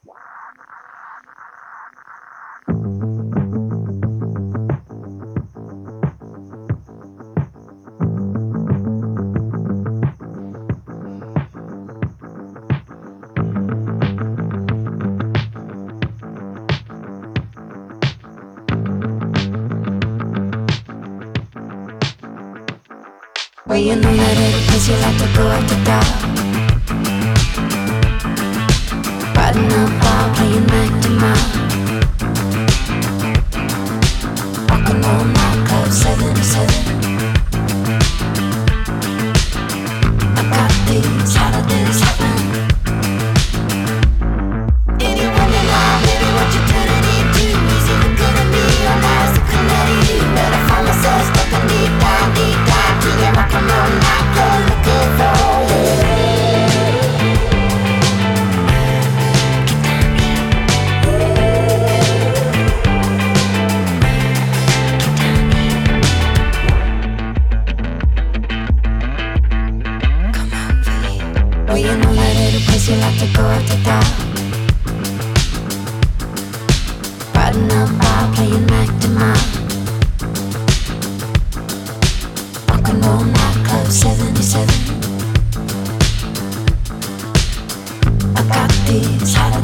Well, you know that every place you like to go after dark. Riding up bar, playing Mac to Mark. Rockin' all night, club 77. I got these holidays happen. Anyone you love, baby, what you turning into? Is it good at me or nice looking at you? But I find myself stepping deep down to the rock and roll nightclub looking for you. Well, you know that every place you like to go after dark. Riding up bar, playing Mac to Mark. Rock and roll nightclub 77. I got these holidays.